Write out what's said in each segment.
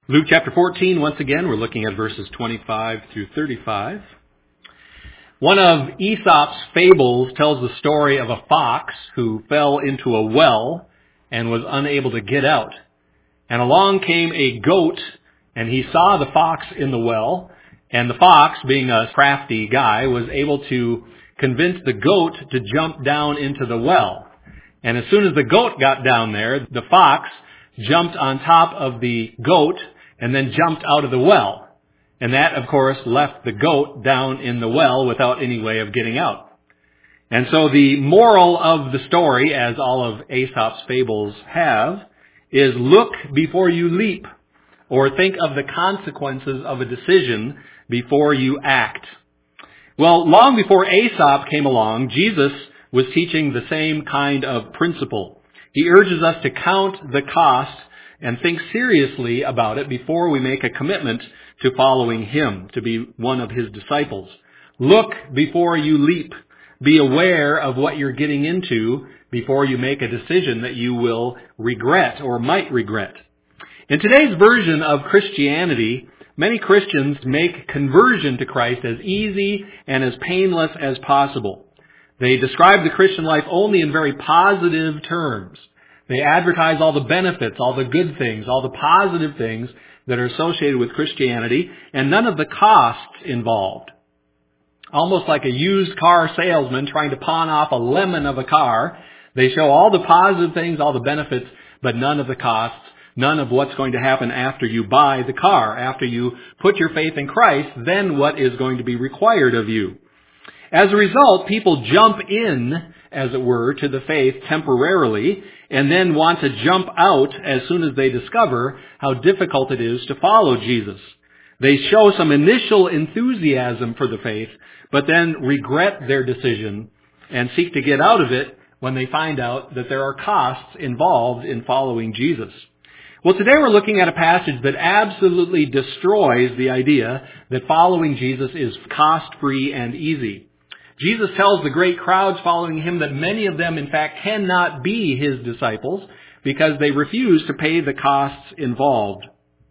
Luke chapter 14, once again, we're looking at verses 25 through 35. One of Aesop's fables tells the story of a fox who fell into a well and was unable to get out. And along came a goat, and he saw the fox in the well, and the fox, being a crafty guy, was able to convince the goat to jump down into the well. And as soon as the goat got down there, the fox jumped on top of the goat and then jumped out of the well. And that, of course, left the goat down in the well without any way of getting out. And so the moral of the story, as all of Aesop's fables have, is look before you leap, or think of the consequences of a decision before you act. Well, long before Aesop came along, Jesus was teaching the same kind of principle. He urges us to count the cost and think seriously about it before we make a commitment to following Him, to be one of His disciples. Look before you leap. Be aware of what you're getting into before you make a decision that you will regret or might regret. In today's version of Christianity, many Christians make conversion to Christ as easy and as painless as possible. They describe the Christian life only in very positive terms. They advertise all the benefits, all the good things, all the positive things that are associated with Christianity, and none of the costs involved. Almost like a used car salesman trying to pawn off a lemon of a car, they show all the positive things, all the benefits, but none of the costs, none of what's going to happen after you buy the car. After you put your faith in Christ, then what is going to be required of you. As a result, people jump in, as it were, to the faith temporarily, and then want to jump out as soon as they discover how difficult it is to follow Jesus. They show some initial enthusiasm for the faith, but then regret their decision and seek to get out of it when they find out that there are costs involved in following Jesus. Well, today we're looking at a passage that absolutely destroys the idea that following Jesus is cost-free and easy. Jesus tells the great crowds following Him that many of them, in fact, cannot be His disciples because they refuse to pay the costs involved.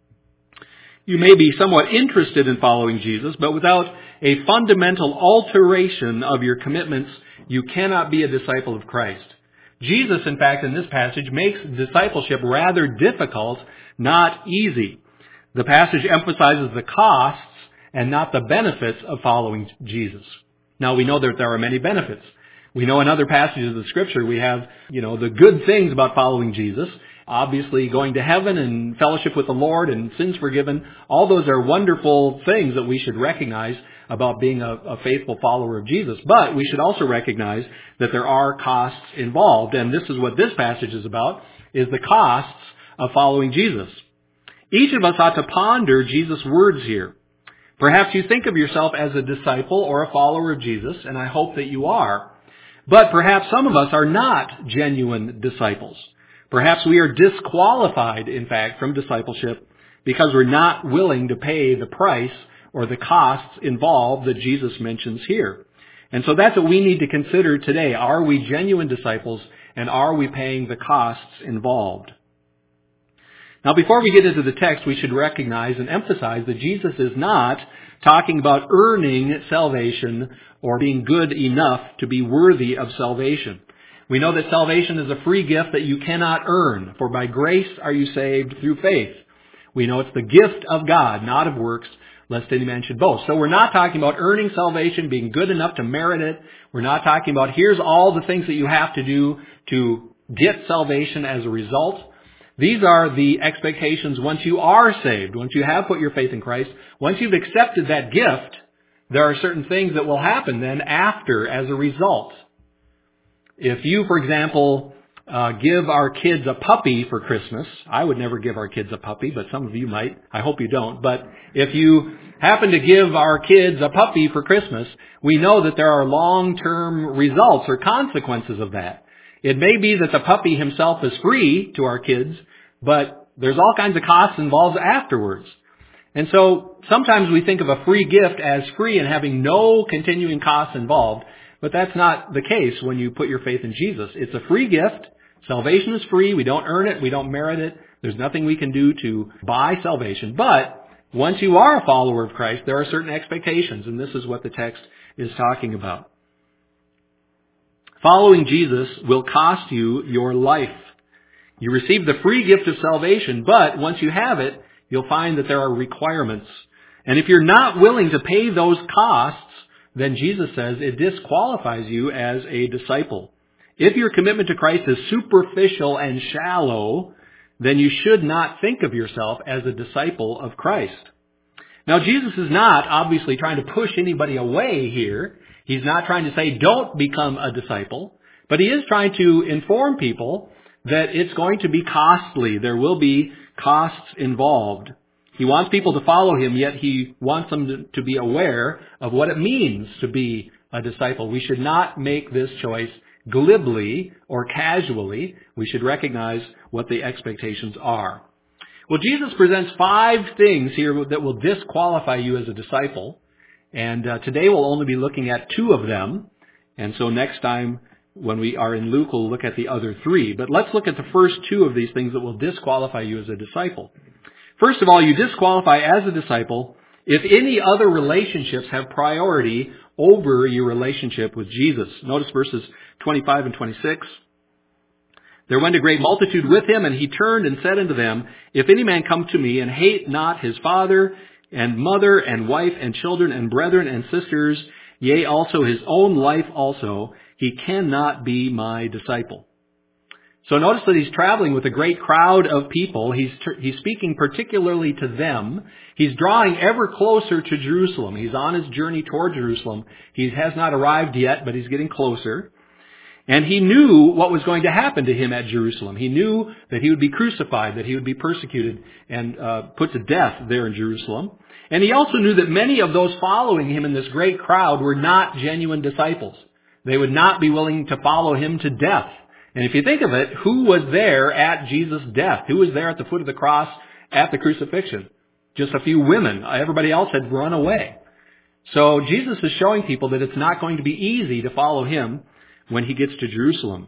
You may be somewhat interested in following Jesus, but without a fundamental alteration of your commitments, you cannot be a disciple of Christ. Jesus, in fact, in this passage, makes discipleship rather difficult, not easy. The passage emphasizes the costs and not the benefits of following Jesus. Now, we know that there are many benefits. We know in other passages of the Scripture we have, the good things about following Jesus. Obviously, going to heaven and fellowship with the Lord and sins forgiven. All those are wonderful things that we should recognize about being a faithful follower of Jesus. But we should also recognize that there are costs involved. And this is what this passage is about, is the costs of following Jesus. Each of us ought to ponder Jesus' words here. Perhaps you think of yourself as a disciple or a follower of Jesus, and I hope that you are. But perhaps some of us are not genuine disciples. Perhaps we are disqualified, in fact, from discipleship because we're not willing to pay the price or the costs involved that Jesus mentions here. And so that's what we need to consider today. Are we genuine disciples, and are we paying the costs involved? Now, before we get into the text, we should recognize and emphasize that Jesus is not talking about earning salvation or being good enough to be worthy of salvation. We know that salvation is a free gift that you cannot earn, for by grace are you saved through faith. We know it's the gift of God, not of works, lest any man should boast. So we're not talking about earning salvation, being good enough to merit it. We're not talking about here's all the things that you have to do to get salvation as a result. These are the expectations once you are saved, once you have put your faith in Christ. Once you've accepted that gift, there are certain things that will happen then after as a result. If you, for example, give our kids a puppy for Christmas, I would never give our kids a puppy, but some of you might. I hope you don't. But if you happen to give our kids a puppy for Christmas, we know that there are long-term results or consequences of that. It may be that the puppy himself is free to our kids, but there's all kinds of costs involved afterwards. And so sometimes we think of a free gift as free and having no continuing costs involved, but that's not the case when you put your faith in Jesus. It's a free gift. Salvation is free. We don't earn it. We don't merit it. There's nothing we can do to buy salvation. But once you are a follower of Christ, there are certain expectations, and this is what the text is talking about. Following Jesus will cost you your life. You receive the free gift of salvation, but once you have it, you'll find that there are requirements. And if you're not willing to pay those costs, then Jesus says it disqualifies you as a disciple. If your commitment to Christ is superficial and shallow, then you should not think of yourself as a disciple of Christ. Now, Jesus is not obviously trying to push anybody away here. He's not trying to say, don't become a disciple. But he is trying to inform people that it's going to be costly. There will be costs involved. He wants people to follow him, yet he wants them to be aware of what it means to be a disciple. We should not make this choice glibly or casually. We should recognize what the expectations are. Well, Jesus presents 5 things here that will disqualify you as a disciple. And today we'll only be looking at 2 of them. And so next time when we are in Luke, we'll look at the other 3. But let's look at the first 2 of these things that will disqualify you as a disciple. First of all, you disqualify as a disciple if any other relationships have priority over your relationship with Jesus. Notice verses 25 and 26. There went a great multitude with him, and he turned and said unto them, If any man come to me and hate not his father and mother and wife and children and brethren and sisters, yea, also his own life also, he cannot be my disciple. So notice that he's traveling with a great crowd of people. He's speaking particularly to them. He's drawing ever closer to Jerusalem. He's on his journey toward Jerusalem. He has not arrived yet, but he's getting closer. And he knew what was going to happen to him at Jerusalem. He knew that he would be crucified, that he would be persecuted and put to death there in Jerusalem. And he also knew that many of those following him in this great crowd were not genuine disciples. They would not be willing to follow him to death. And if you think of it, who was there at Jesus' death? Who was there at the foot of the cross at the crucifixion? Just a few women. Everybody else had run away. So Jesus is showing people that it's not going to be easy to follow him when he gets to Jerusalem.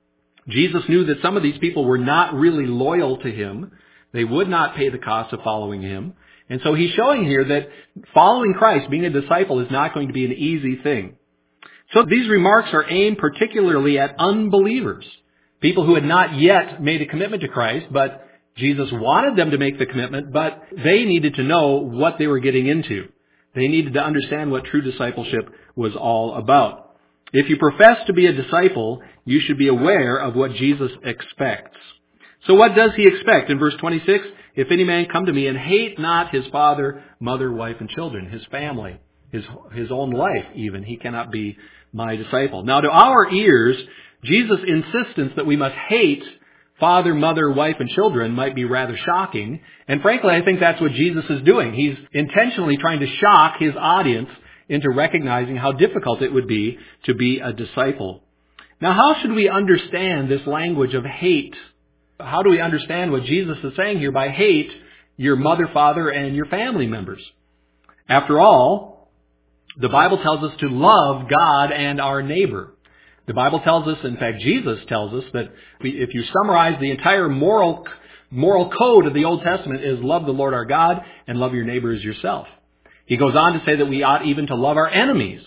Jesus knew that some of these people were not really loyal to him. They would not pay the cost of following him. And so he's showing here that following Christ, being a disciple, is not going to be an easy thing. So these remarks are aimed particularly at unbelievers, people who had not yet made a commitment to Christ, but Jesus wanted them to make the commitment, but they needed to know what they were getting into. They needed to understand what true discipleship was all about. If you profess to be a disciple, you should be aware of what Jesus expects. So what does he expect? In verse 26, if any man come to me and hate not his father, mother, wife, and children, his family, his own life even, he cannot be my disciple. Now to our ears, Jesus' insistence that we must hate father, mother, wife, and children might be rather shocking. And frankly, I think that's what Jesus is doing. He's intentionally trying to shock his audience into recognizing how difficult it would be to be a disciple. Now, how should we understand this language of hate? How do we understand what Jesus is saying here by hate your mother, father, and your family members? After all, the Bible tells us to love God and our neighbor. The Bible tells us, in fact, Jesus tells us that if you summarize the entire moral code of the Old Testament is love the Lord our God and love your neighbor as yourself. He goes on to say that we ought even to love our enemies.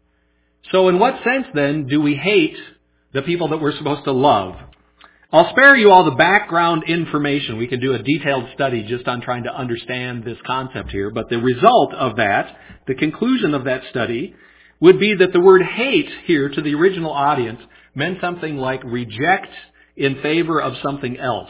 So in what sense then do we hate the people that we're supposed to love? I'll spare you all the background information. We can do a detailed study just on trying to understand this concept here. But the result of that, the conclusion of that study, would be that the word hate here to the original audience meant something like reject in favor of something else.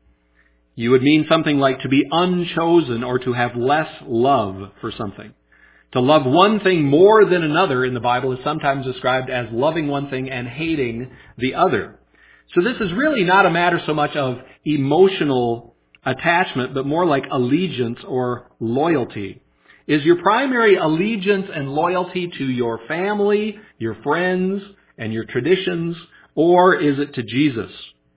You would mean something like to be unchosen or to have less love for something. To love one thing more than another in the Bible is sometimes described as loving one thing and hating the other. So this is really not a matter so much of emotional attachment, but more like allegiance or loyalty. Is your primary allegiance and loyalty to your family, your friends, and your traditions, or is it to Jesus?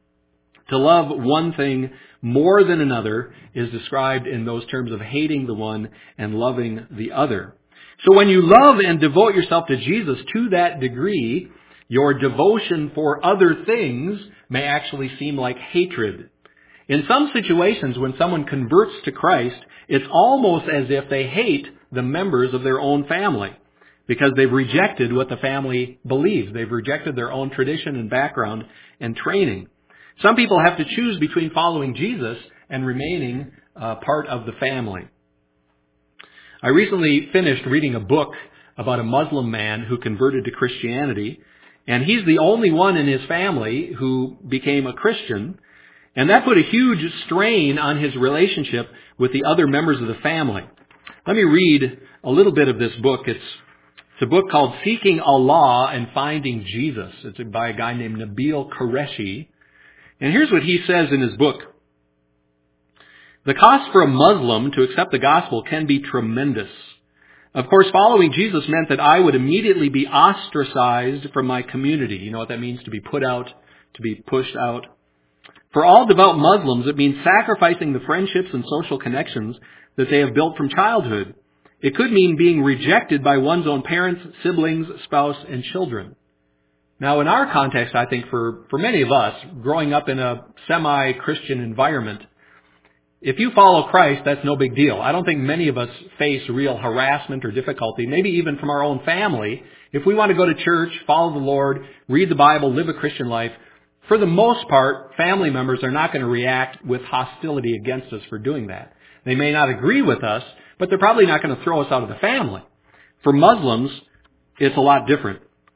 To love one thing more than another is described in those terms of hating the one and loving the other. So when you love and devote yourself to Jesus to that degree, your devotion for other things may actually seem like hatred. In some situations, when someone converts to Christ, it's almost as if they hate the members of their own family because they've rejected what the family believes. They've rejected their own tradition and background and training. Some people have to choose between following Jesus and remaining part of the family. I recently finished reading a book about a Muslim man who converted to Christianity, and he's the only one in his family who became a Christian, and that put a huge strain on his relationship with the other members of the family. Let me read a little bit of this book. It's a book called Seeking Allah and Finding Jesus. It's by a guy named Nabil Qureshi. And here's what he says in his book. The cost for a Muslim to accept the gospel can be tremendous. Of course, following Jesus meant that I would immediately be ostracized from my community. You know what that means, to be put out, to be pushed out. For all devout Muslims, it means sacrificing the friendships and social connections that they have built from childhood. It could mean being rejected by one's own parents, siblings, spouse, and children. Now, in our context, I think for many of us, growing up in a semi-Christian environment, if you follow Christ, that's no big deal. I don't think many of us face real harassment or difficulty, maybe even from our own family. If we want to go to church, follow the Lord, read the Bible, live a Christian life, for the most part, family members are not going to react with hostility against us for doing that. They may not agree with us, but they're probably not going to throw us out of the family. For Muslims, it's a lot different.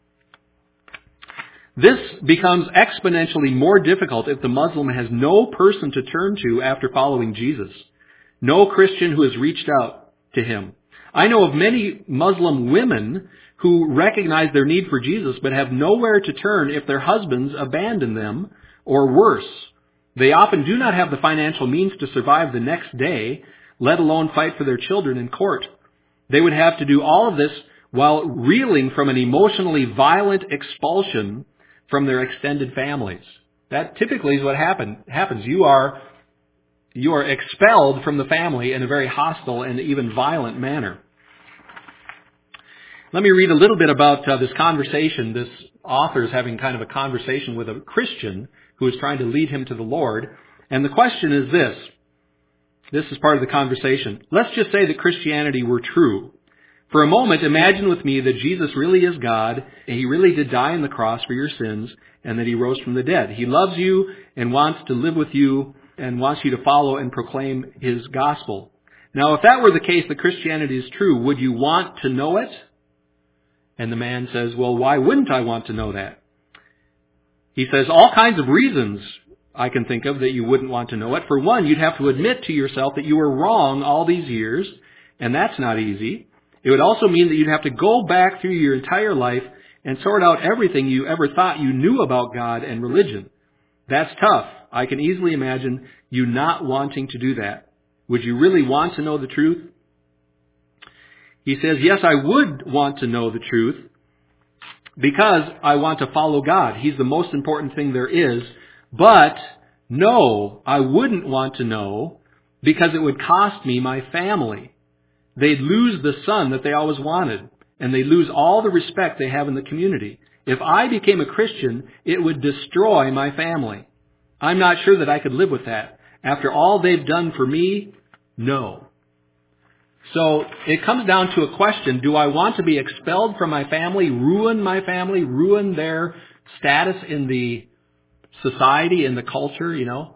This becomes exponentially more difficult if the Muslim has no person to turn to after following Jesus. No Christian who has reached out to him. I know of many Muslim women who recognize their need for Jesus but have nowhere to turn if their husbands abandon them, or worse. They often do not have the financial means to survive the next day, let alone fight for their children in court. They would have to do all of this while reeling from an emotionally violent expulsion from their extended families. That typically is what happens. You are expelled from the family in a very hostile and even violent manner. Let me read a little bit about this conversation. This author is having kind of a conversation with a Christian who is trying to lead him to the Lord. And the question is this. This is part of the conversation. Let's just say that Christianity were true. For a moment, imagine with me that Jesus really is God, and He really did die on the cross for your sins, and that He rose from the dead. He loves you and wants to live with you and wants you to follow and proclaim His gospel. Now, if that were the case, that Christianity is true, would you want to know it? And the man says, well, why wouldn't I want to know that? He says, all kinds of reasons I can think of that you wouldn't want to know it. For one, you'd have to admit to yourself that you were wrong all these years, and that's not easy. It would also mean that you'd have to go back through your entire life and sort out everything you ever thought you knew about God and religion. That's tough. I can easily imagine you not wanting to do that. Would you really want to know the truth? He says, yes, I would want to know the truth because I want to follow God. He's the most important thing there is. But no, I wouldn't want to know because it would cost me my family. They'd lose the son that they always wanted, and they'd lose all the respect they have in the community. If I became a Christian, it would destroy my family. I'm not sure that I could live with that. After all they've done for me, no. So it comes down to a question, do I want to be expelled from my family, ruin their status in the society, in the culture,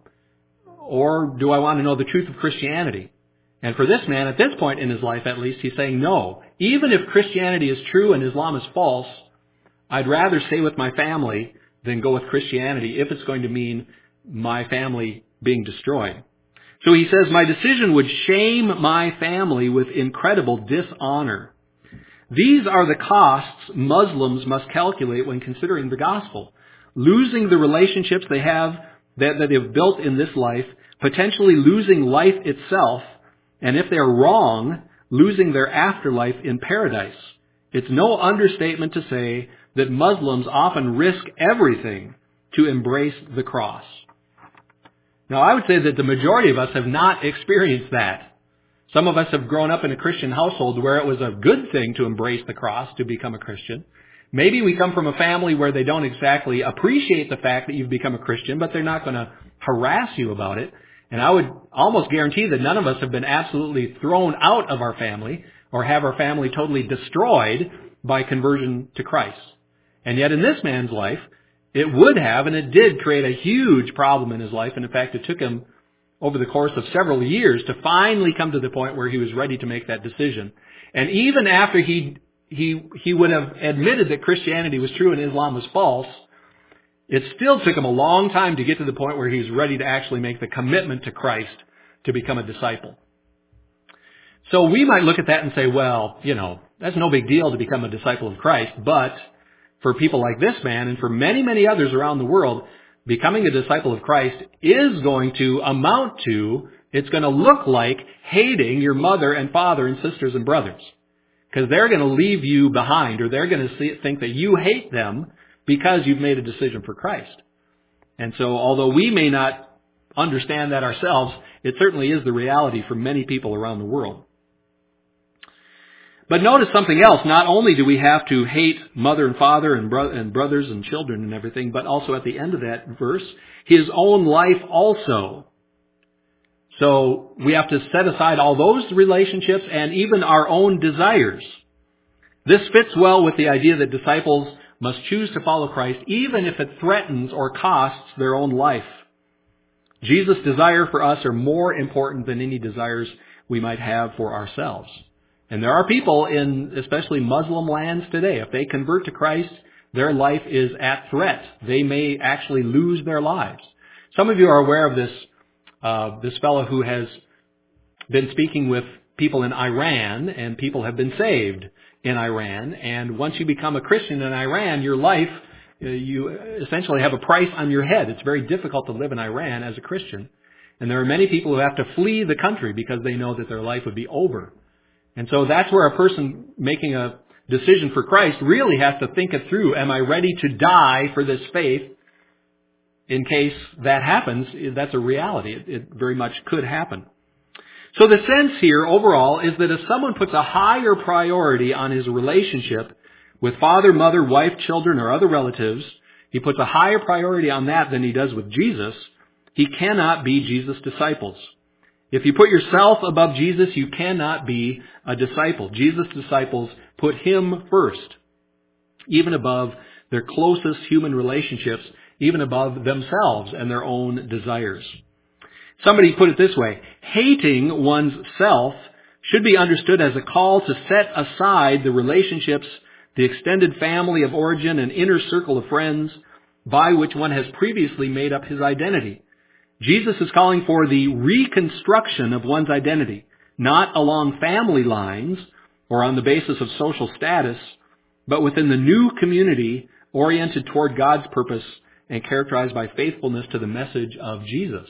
Or do I want to know the truth of Christianity? And for this man, at this point in his life at least, he's saying no. Even if Christianity is true and Islam is false, I'd rather stay with my family than go with Christianity if it's going to mean my family being destroyed. So he says, my decision would shame my family with incredible dishonor. These are the costs Muslims must calculate when considering the gospel. Losing the relationships they have, that they've built in this life, potentially losing life itself, and if they're wrong, losing their afterlife in paradise. It's no understatement to say that Muslims often risk everything to embrace the cross. Now, I would say that the majority of us have not experienced that. Some of us have grown up in a Christian household where it was a good thing to embrace the cross, to become a Christian. Maybe we come from a family where they don't exactly appreciate the fact that you've become a Christian, but they're not going to harass you about it. And I would almost guarantee that none of us have been absolutely thrown out of our family or have our family totally destroyed by conversion to Christ. And yet in this man's life, it would have, and it did create a huge problem in his life. And in fact, it took him over the course of several years to finally come to the point where he was ready to make that decision. And even after he would have admitted that Christianity was true and Islam was false, it still took him a long time to get to the point where he was ready to actually make the commitment to Christ to become a disciple. So we might look at that and say, well, that's no big deal to become a disciple of Christ, but for people like this man and for many, many others around the world, becoming a disciple of Christ is going to amount to, it's going to look like hating your mother and father and sisters and brothers. Because they're going to leave you behind, or they're going to think that you hate them because you've made a decision for Christ. And so although we may not understand that ourselves, it certainly is the reality for many people around the world. But notice something else. Not only do we have to hate mother and father and brothers and children and everything, but also at the end of that verse, his own life also. So we have to set aside all those relationships and even our own desires. This fits well with the idea that disciples must choose to follow Christ even if it threatens or costs their own life. Jesus' desire for us are more important than any desires we might have for ourselves. And there are people in especially Muslim lands today, if they convert to Christ, their life is at threat. They may actually lose their lives. Some of you are aware of this fellow who has been speaking with people in Iran, and people have been saved in Iran. And once you become a Christian in Iran, your life, you essentially have a price on your head. It's very difficult to live in Iran as a Christian. And there are many people who have to flee the country because they know that their life would be over. And so that's where a person making a decision for Christ really has to think it through. Am I ready to die for this faith? In case that happens, that's a reality. It very much could happen. So the sense here overall is that if someone puts a higher priority on his relationship with father, mother, wife, children, or other relatives, he puts a higher priority on that than he does with Jesus, he cannot be Jesus' disciples. If you put yourself above Jesus, you cannot be a disciple. Jesus' disciples put him first, even above their closest human relationships, even above themselves and their own desires. Somebody put it this way: hating one's self should be understood as a call to set aside the relationships, the extended family of origin and inner circle of friends by which one has previously made up his identity. Jesus is calling for the reconstruction of one's identity, not along family lines or on the basis of social status, but within the new community oriented toward God's purpose and characterized by faithfulness to the message of Jesus.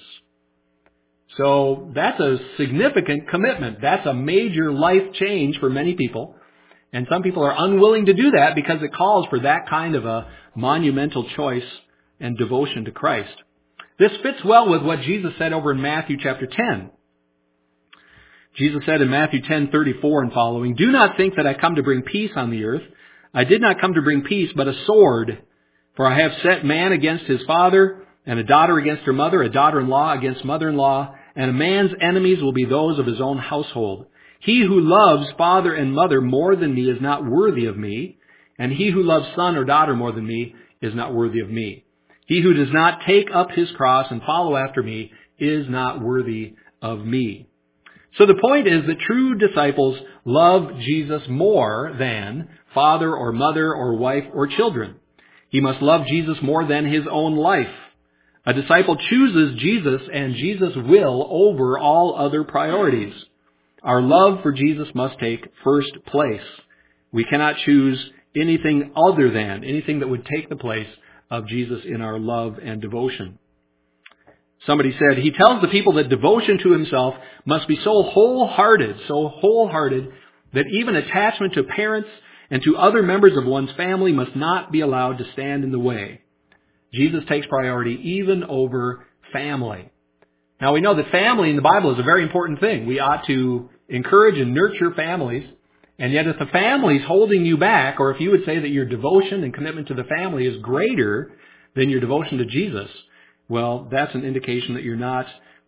So that's a significant commitment. That's a major life change for many people. And some people are unwilling to do that because it calls for that kind of a monumental choice and devotion to Christ. This fits well with what Jesus said over in Matthew chapter 10. Jesus said in Matthew 10:34 and following, "Do not think that I come to bring peace on the earth. I did not come to bring peace, but a sword. For I have set man against his father, and a daughter against her mother, a daughter-in-law against mother-in-law, and a man's enemies will be those of his own household. He who loves father and mother more than me is not worthy of me, and he who loves son or daughter more than me is not worthy of me. He who does not take up his cross and follow after me is not worthy of me." So the point is that true disciples love Jesus more than father or mother or wife or children. He must love Jesus more than his own life. A disciple chooses Jesus and Jesus' will over all other priorities. Our love for Jesus must take first place. We cannot choose anything other than, anything that would take the place of Jesus in our love and devotion. Somebody said, he tells the people that devotion to himself must be so wholehearted that even attachment to parents and to other members of one's family must not be allowed to stand in the way. Jesus takes priority even over family. Now we know that family in the Bible is a very important thing. We ought to encourage and nurture families. And yet if the family's holding you back, or if you would say that your devotion and commitment to the family is greater than your devotion to Jesus, well, that's an indication that you're not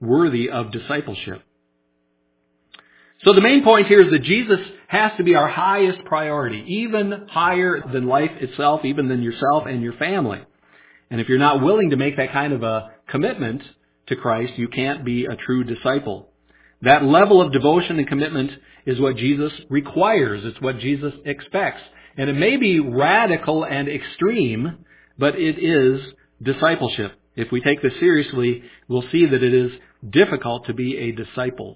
worthy of discipleship. So the main point here is that Jesus has to be our highest priority, even higher than life itself, even than yourself and your family. And if you're not willing to make that kind of a commitment to Christ, you can't be a true disciple. That level of devotion and commitment is what Jesus requires. It's what Jesus expects. And it may be radical and extreme, but it is discipleship. If we take this seriously, we'll see that it is difficult to be a disciple.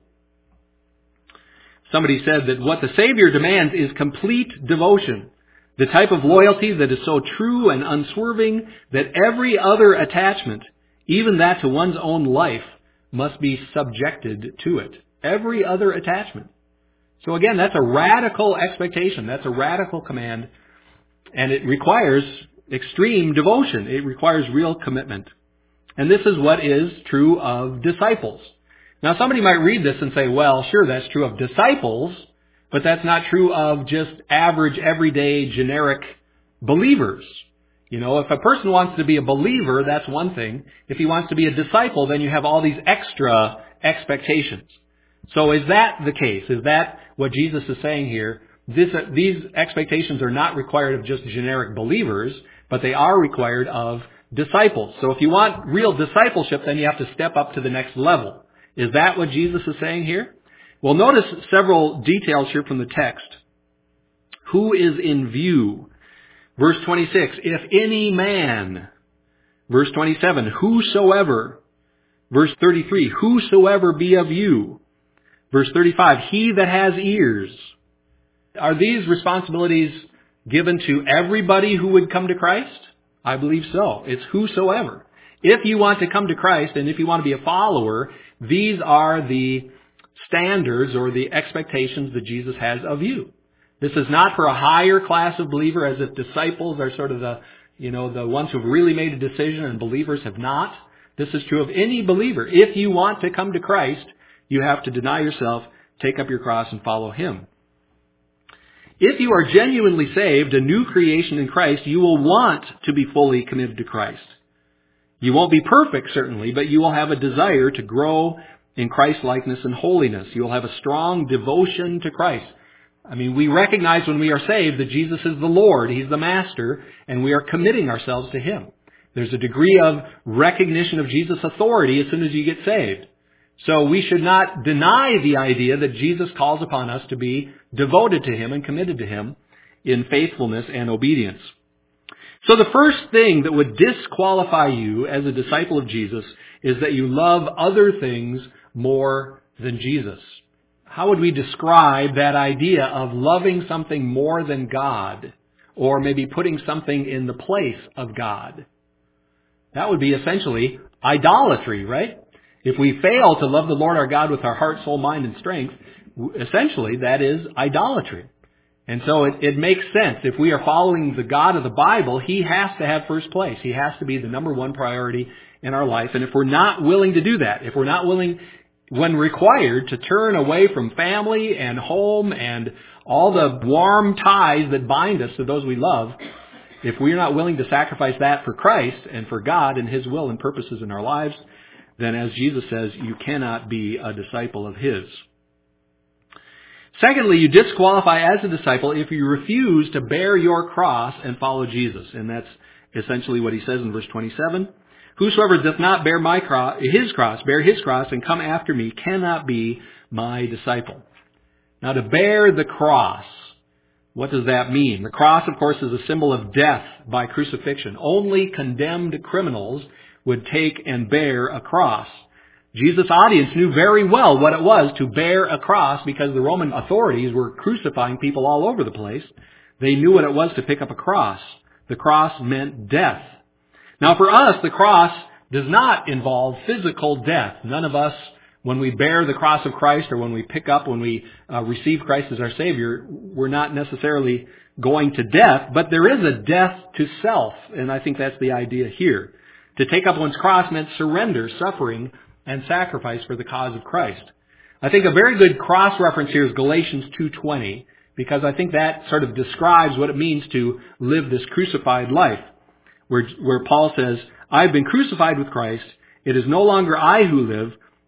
Somebody said that what the Savior demands is complete devotion, the type of loyalty that is so true and unswerving that every other attachment, even that to one's own life, must be subjected to it. Every other attachment. So again, that's a radical expectation. That's a radical command. And it requires extreme devotion. It requires real commitment. And this is what is true of disciples. Now somebody might read this and say, well, sure, that's true of disciples, but that's not true of just average, everyday, generic believers. You know, if a person wants to be a believer, that's one thing. If he wants to be a disciple, then you have all these extra expectations. So is that the case? Is that what Jesus is saying here? These expectations are not required of just generic believers, but they are required of disciples. So if you want real discipleship, then you have to step up to the next level. Is that what Jesus is saying here? Well, notice several details here from the text. Who is in view? Verse 26, if any man. Verse 27, whosoever. Verse 33, whosoever be of you. Verse 35, he that has ears. Are these responsibilities given to everybody who would come to Christ? I believe so. It's whosoever. If you want to come to Christ and if you want to be a follower, these are the standards or the expectations that Jesus has of you. This is not for a higher class of believer, as if disciples are sort of the ones who've really made a decision and believers have not. This is true of any believer. If you want to come to Christ, you have to deny yourself, take up your cross, and follow Him. If you are genuinely saved, a new creation in Christ, you will want to be fully committed to Christ. You won't be perfect, certainly, but you will have a desire to grow in Christ-likeness and holiness. You will have a strong devotion to Christ. I mean, we recognize when we are saved that Jesus is the Lord, He's the Master, and we are committing ourselves to Him. There's a degree of recognition of Jesus' authority as soon as you get saved. So we should not deny the idea that Jesus calls upon us to be devoted to Him and committed to Him in faithfulness and obedience. So the first thing that would disqualify you as a disciple of Jesus is that you love other things more than Jesus. How would we describe that idea of loving something more than God, or maybe putting something in the place of God? That would be essentially idolatry, right? If we fail to love the Lord our God with our heart, soul, mind, and strength, essentially that is idolatry. And so it makes sense. If we are following the God of the Bible, He has to have first place. He has to be the number one priority in our life. And if we're not willing to do that, if we're not willing, when required, to turn away from family and home and all the warm ties that bind us to those we love, if we're not willing to sacrifice that for Christ and for God and His will and purposes in our lives, then as Jesus says, you cannot be a disciple of His. Secondly, you disqualify as a disciple if you refuse to bear your cross and follow Jesus. And that's essentially what He says in verse 27. Whosoever doth not bear his cross, and come after me, cannot be my disciple. Now, to bear the cross, what does that mean? The cross, of course, is a symbol of death by crucifixion. Only condemned criminals would take and bear a cross. Jesus' audience knew very well what it was to bear a cross because the Roman authorities were crucifying people all over the place. They knew what it was to pick up a cross. The cross meant death. Now for us, the cross does not involve physical death. None of us, when we bear the cross of Christ or when we receive Christ as our Savior, we're not necessarily going to death, but there is a death to self, and I think that's the idea here. To take up one's cross meant surrender, suffering, and sacrifice for the cause of Christ. I think a very good cross reference here is Galatians 2:20, because I think that sort of describes what it means to live this crucified life, where Paul says, I've been crucified with Christ. It is no longer I who live,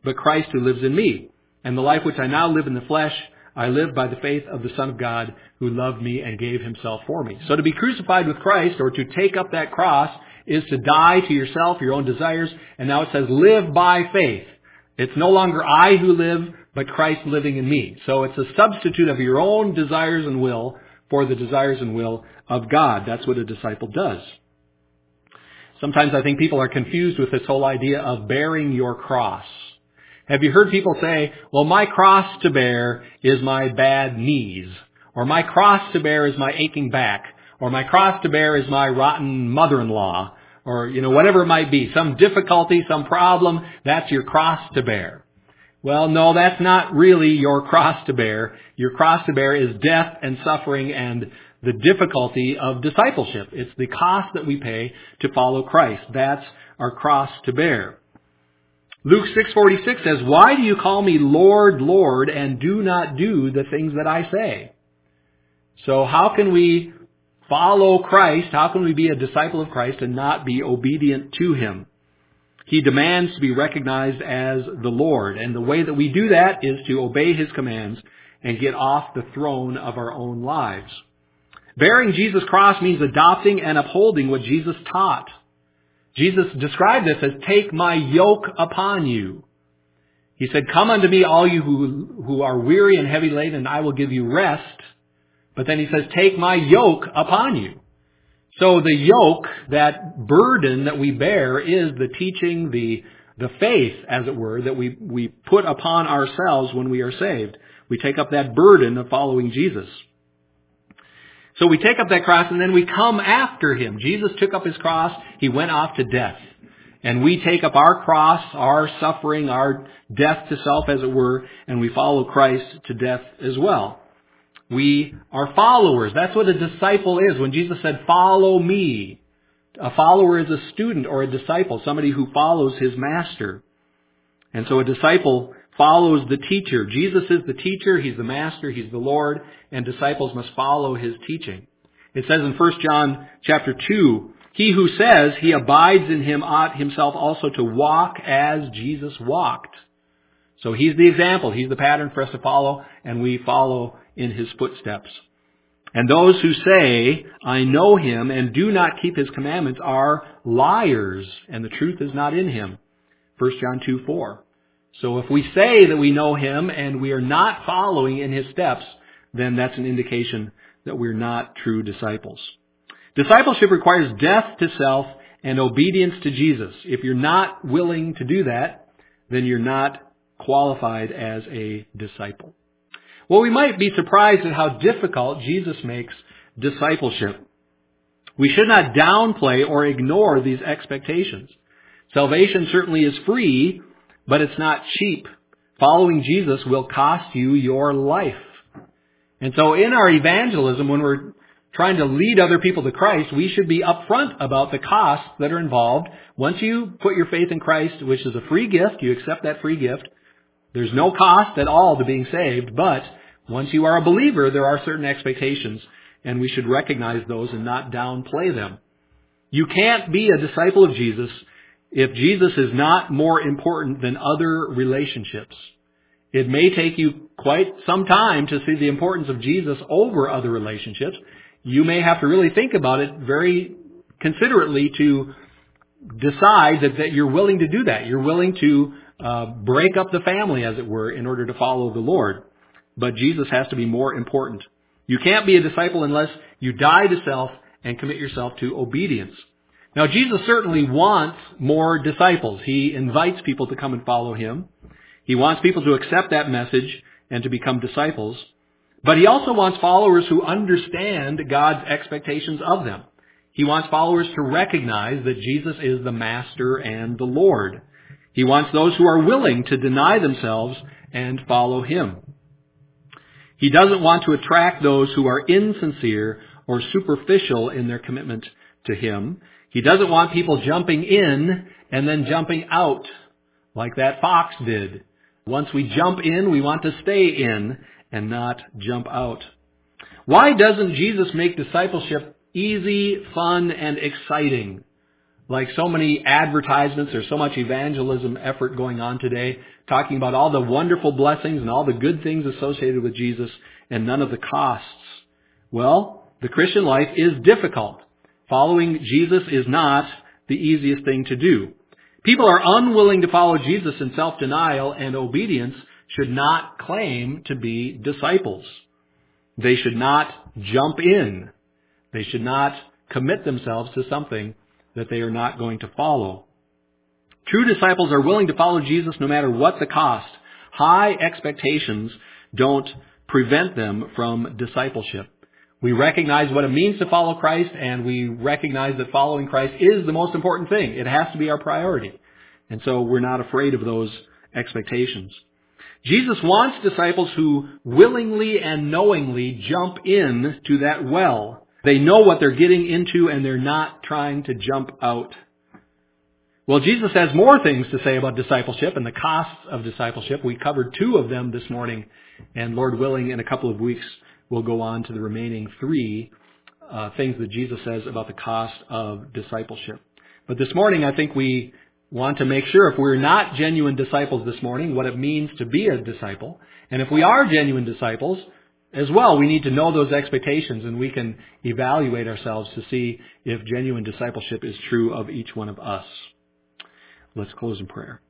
but Christ who lives in me. And the life which I now live in the flesh, I live by the faith of the Son of God who loved me and gave himself for me. So to be crucified with Christ, or to take up that cross, is to die to yourself, your own desires. And now it says, live by faith. It's no longer I who live, but Christ living in me. So it's a substitute of your own desires and will for the desires and will of God. That's what a disciple does. Sometimes I think people are confused with this whole idea of bearing your cross. Have you heard people say, well, my cross to bear is my bad knees, or my cross to bear is my aching back, or my cross to bear is my rotten mother-in-law, or, whatever it might be, some difficulty, some problem, that's your cross to bear. Well, no, that's not really your cross to bear. Your cross to bear is death and suffering and the difficulty of discipleship. It's the cost that we pay to follow Christ. That's our cross to bear. Luke 6:46 says, why do you call me Lord, Lord, and do not do the things that I say? So how can we follow Christ? How can we be a disciple of Christ and not be obedient to him? He demands to be recognized as the Lord. And the way that we do that is to obey his commands and get off the throne of our own lives. Bearing Jesus' cross means adopting and upholding what Jesus taught. Jesus described this as, take my yoke upon you. He said, come unto me, all you who are weary and heavy laden, and I will give you rest. But then he says, take my yoke upon you. So the yoke, that burden that we bear, is the teaching, the faith, as it were, that we put upon ourselves when we are saved. We take up that burden of following Jesus. So we take up that cross and then we come after him. Jesus took up his cross. He went off to death. And we take up our cross, our suffering, our death to self, as it were, and we follow Christ to death as well. We are followers. That's what a disciple is. When Jesus said, follow me, a follower is a student or a disciple, somebody who follows his master. And so a disciple follows the teacher. Jesus is the teacher, he's the master, he's the Lord, and disciples must follow his teaching. It says in 1 John chapter 2, he who says he abides in him ought himself also to walk as Jesus walked. So he's the example, he's the pattern for us to follow, and we follow in his footsteps. And those who say, I know him, and do not keep his commandments are liars, and the truth is not in him. 1 John 2:4. So if we say that we know him and we are not following in his steps, then that's an indication that we're not true disciples. Discipleship requires death to self and obedience to Jesus. If you're not willing to do that, then you're not qualified as a disciple. Well, we might be surprised at how difficult Jesus makes discipleship. We should not downplay or ignore these expectations. Salvation certainly is free, but it's not cheap. Following Jesus will cost you your life. And so in our evangelism, when we're trying to lead other people to Christ, we should be upfront about the costs that are involved. Once you put your faith in Christ, which is a free gift, you accept that free gift. There's no cost at all to being saved, but once you are a believer, there are certain expectations, and we should recognize those and not downplay them. You can't be a disciple of Jesus if Jesus is not more important than other relationships. It may take you quite some time to see the importance of Jesus over other relationships. You may have to really think about it very considerately to decide that you're willing to do that. You're willing to break up the family, as it were, in order to follow the Lord. But Jesus has to be more important. You can't be a disciple unless you die to self and commit yourself to obedience. Now, Jesus certainly wants more disciples. He invites people to come and follow him. He wants people to accept that message and to become disciples. But he also wants followers who understand God's expectations of them. He wants followers to recognize that Jesus is the Master and the Lord. He wants those who are willing to deny themselves and follow him. He doesn't want to attract those who are insincere or superficial in their commitment to him. He doesn't want people jumping in and then jumping out like that fox did. Once we jump in, we want to stay in and not jump out. Why doesn't Jesus make discipleship easy, fun, and exciting? Like so many advertisements, there's so much evangelism effort going on today talking about all the wonderful blessings and all the good things associated with Jesus and none of the costs. Well, the Christian life is difficult. Following Jesus is not the easiest thing to do. People are unwilling to follow Jesus in self-denial and obedience should not claim to be disciples. They should not jump in. They should not commit themselves to something that they are not going to follow. True disciples are willing to follow Jesus no matter what the cost. High expectations don't prevent them from discipleship. We recognize what it means to follow Christ, and we recognize that following Christ is the most important thing. It has to be our priority. And so we're not afraid of those expectations. Jesus wants disciples who willingly and knowingly jump in to that well. They know what they're getting into, and they're not trying to jump out. Well, Jesus has more things to say about discipleship and the costs of discipleship. We covered 2 of them this morning, and Lord willing, in a couple of weeks, we'll go on to the remaining 3 things that Jesus says about the cost of discipleship. But this morning, I think we want to make sure, if we're not genuine disciples this morning, what it means to be a disciple. And if we are genuine disciples, as well, we need to know those expectations, and we can evaluate ourselves to see if genuine discipleship is true of each one of us. Let's close in prayer.